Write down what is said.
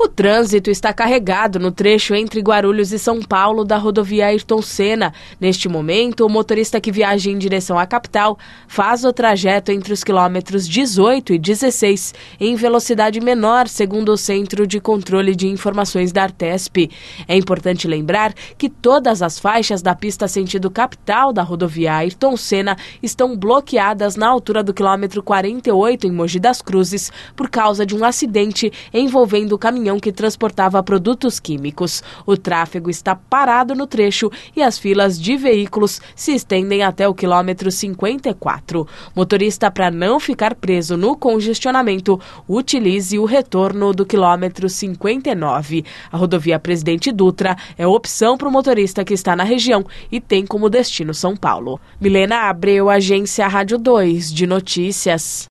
O trânsito está carregado no trecho entre Guarulhos e São Paulo da rodovia Ayrton Senna. Neste momento, o motorista que viaja em direção à capital faz o trajeto entre os quilômetros 18 e 16 em velocidade menor, segundo o Centro de Controle de Informações da Artesp. É importante lembrar que todas as faixas da pista sentido capital da rodovia Ayrton Senna estão bloqueadas na altura do quilômetro 48 em Mogi das Cruzes por causa de um acidente envolvendo o caminhão que transportava produtos químicos. O tráfego está parado no trecho e as filas de veículos se estendem até o quilômetro 54. Motorista, para não ficar preso no congestionamento, utilize o retorno do quilômetro 59. A rodovia Presidente Dutra é opção para o motorista que está na região e tem como destino São Paulo. Milena Abreu, Agência Rádio 2 de Notícias.